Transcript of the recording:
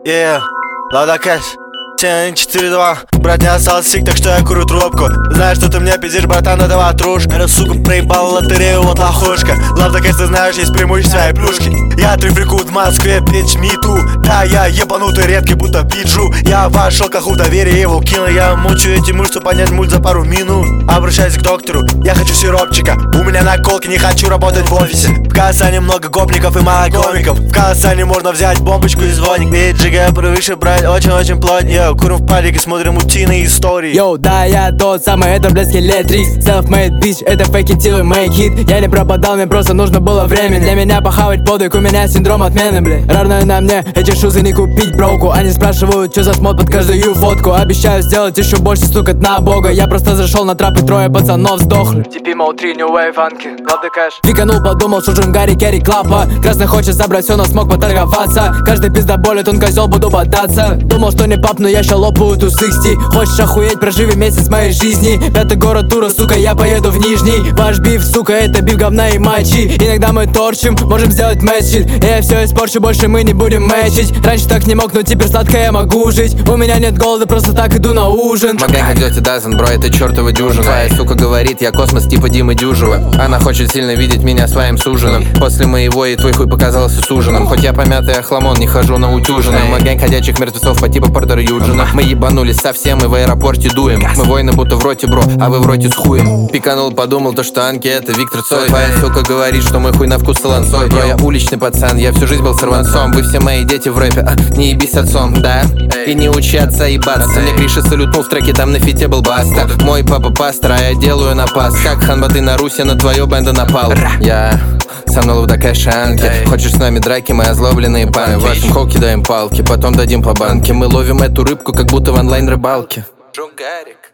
Лада Кэш 7-4-2. Брат, не осталось сик, так что я курю трубку. Знаешь, что ты мне пиздишь, братан, это ватрушка. Эта сука проебала лотерею, вот лохушка. Лада Кэш, ты знаешь, есть преимущества и плюшки. Я трифрику в Москве, бич, миту. Да, я ебанутый, редкий, будто биджу. Я вошел как в доверие, его кинул. Я мучу эти мышцы, понять мульт за пару минут. Обращаюсь к доктору, я хочу сиропчика. У меня наколки, не хочу работать в офисе. В Казани много гопников и мало комиков. В Казани можно взять бомбочку и звоник. Ведь ЖГ привыше брать очень-очень плотно. Курим в парике, смотрим утиные истории. Йоу, да, я тот самый, это, блядь, скелетрикс. Self-made bitch, это fake it till we make it. Я не пропадал, мне просто нужно было время. Для меня похавать подвиг, у меня синдром отмены, блядь. Равно на мне, эти шузы не купить броуку. Они спрашивают, что за смот под каждую фотку. Обещаю сделать еще больше, стукать на бога. Я просто зашел на трап и трое пацанов сдохли. TP Mode 3, New Wave, фанки, Лада Кэш. Фиканул, подумал, что жим Гарри Керри Клапа. Красный хочет забрать все, но смог поторговаться. Каждый пизда болит, он козел, буду бодаться. Думал, что не пап, но я ща лопаю ту 60. Хочешь охуеть, проживи месяц моей жизни. Пятый город тура, сука, я поеду в Нижний. Ваш биф, сука, это биф говна и мачи. Иногда мы торчим, можем сделать матч-щит. Я все испорчу, больше мы не будем мэчить. Раньше так не мог, но теперь сладко я могу жить. У меня нет голода, просто так иду на ужин. Магнайка Dirty Dozen, бро, это чертова дюжина. Твоя сука говорит, я космос типа Димы Дюжева. Она хочет сильно видеть меня своим суженым. После моего и твой хуй показался суженым. Хоть я помятый охламон, не хожу на утюжины. Мы гэнг ходячих мертвецов по типу Портера Юджина. Мы ебанулись совсем и в аэропорте дуем. Мы воины будто в роте, бро, а вы в роте с хуем. Пиканул, подумал, то что Анки это Виктор Цой. Твоя сука говорит, что мой хуй на вкус солонцой. Бро, я уличный пацан, я всю жизнь был сорванцом. Вы все мои дети в рэпе, не ебись отцом, да? И не учи отца ебаться. Мне Гриша салютнул в треке, там на фите был баста. Мой папа пастор, а я делаю напас. Как Ханбаты на Руси, на твою бенду напал. Я сомнул в Дакашанке. Хочешь с нами драки, мы озлобленные панки. Вашим хоу кидаем палки, потом дадим по банке. Мы ловим эту рыбку, как будто в онлайн рыбалке. Джунгарик.